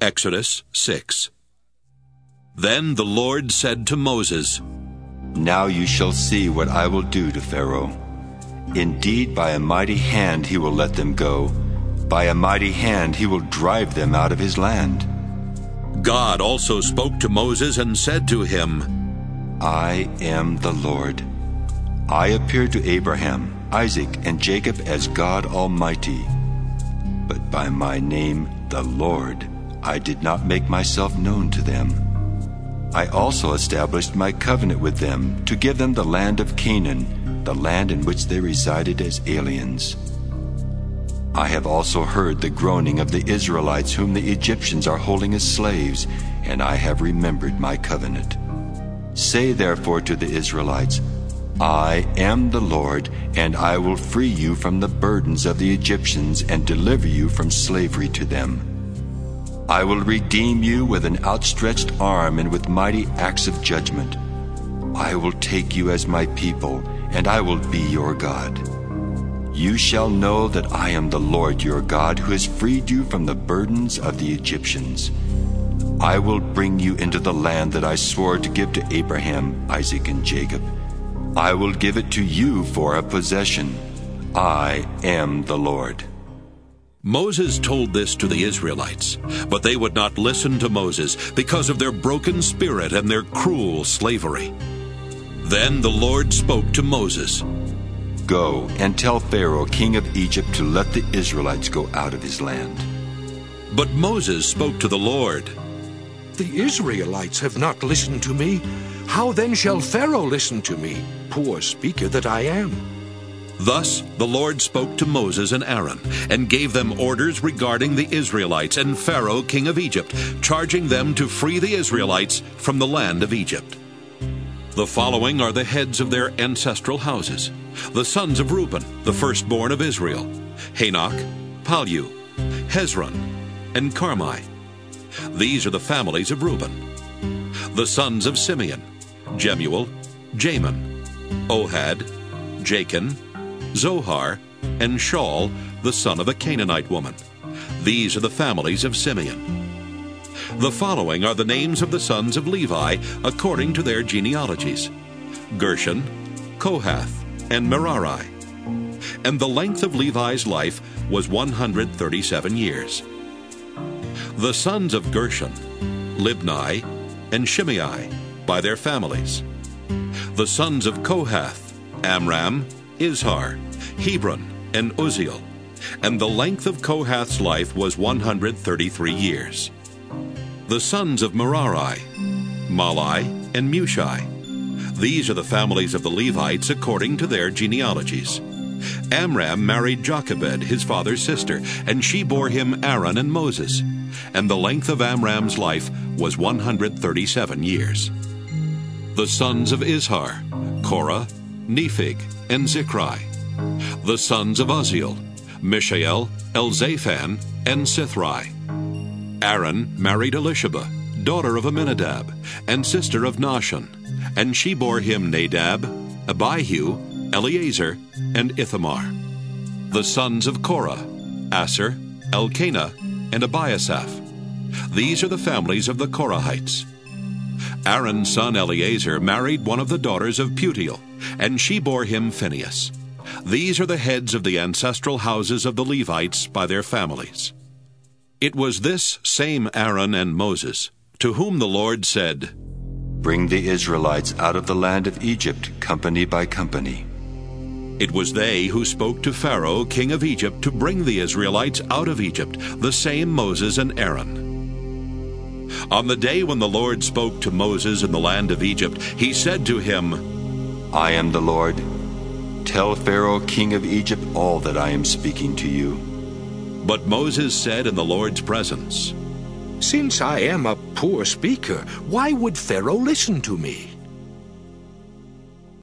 Exodus 6. Then the Lord said to Moses, Now you shall see what I will do to Pharaoh. Indeed, by a mighty hand he will let them go. By a mighty hand he will drive them out of his land. God also spoke to Moses and said to him, I am the Lord. I appeared to Abraham, Isaac, and Jacob as God Almighty. But by my name, the Lord, I did not make myself known to them. I also established my covenant with them to give them the land of Canaan, the land in which they resided as aliens. I have also heard the groaning of the Israelites whom the Egyptians are holding as slaves, and I have remembered my covenant. Say therefore to the Israelites, I am the Lord, and I will free you from the burdens of the Egyptians and deliver you from slavery to them. I will redeem you with an outstretched arm and with mighty acts of judgment. I will take you as my people, and I will be your God. You shall know that I am the Lord your God, who has freed you from the burdens of the Egyptians. I will bring you into the land that I swore to give to Abraham, Isaac, and Jacob. I will give it to you for a possession. I am the Lord. Moses told this to the Israelites, but they would not listen to Moses because of their broken spirit and their cruel slavery. Then the Lord spoke to Moses, Go and tell Pharaoh, king of Egypt, to let the Israelites go out of his land. But Moses spoke to the Lord, The Israelites have not listened to me. How then shall Pharaoh listen to me, poor speaker that I am? Thus the Lord spoke to Moses and Aaron, and gave them orders regarding the Israelites and Pharaoh king of Egypt, charging them to free the Israelites from the land of Egypt. The following are the heads of their ancestral houses: the sons of Reuben, the firstborn of Israel, Hanok, Pallu, Hezron, and Carmi. These are the families of Reuben. The sons of Simeon, Jemuel, Jamin, Ohad, Jachin, Zohar, and Shaul, the son of a Canaanite woman. These are the families of Simeon. The following are the names of the sons of Levi according to their genealogies: Gershon, Kohath, and Merari. And the length of Levi's life was 137 years. The sons of Gershon, Libni, and Shimei, by their families. The sons of Kohath, Amram, Izhar, Hebron, and Uzziel. And the length of Kohath's life was 133 years. The sons of Merari, Malai, and Mushai. These are the families of the Levites according to their genealogies. Amram married Jochebed, his father's sister, and she bore him Aaron and Moses. And the length of Amram's life was 137 years. The sons of Izhar, Korah, Nepheg, and Zichri. The sons of Uzziel, Mishael, Elzaphan, and Sithri. Aaron married Elisheba, daughter of Amminadab, and sister of Nahshon, and she bore him Nadab, Abihu, Eleazar, and Ithamar. The sons of Korah, Asher, Elkanah, and Abiasaph. These are the families of the Korahites. Aaron's son Eleazar married one of the daughters of Putiel, and she bore him Phinehas. These are the heads of the ancestral houses of the Levites by their families. It was this same Aaron and Moses to whom the Lord said, Bring the Israelites out of the land of Egypt, company by company. It was they who spoke to Pharaoh, king of Egypt, to bring the Israelites out of Egypt, the same Moses and Aaron. On the day when the Lord spoke to Moses in the land of Egypt, he said to him, I am the Lord. Tell Pharaoh, king of Egypt, all that I am speaking to you. But Moses said in the Lord's presence, Since I am a poor speaker, why would Pharaoh listen to me?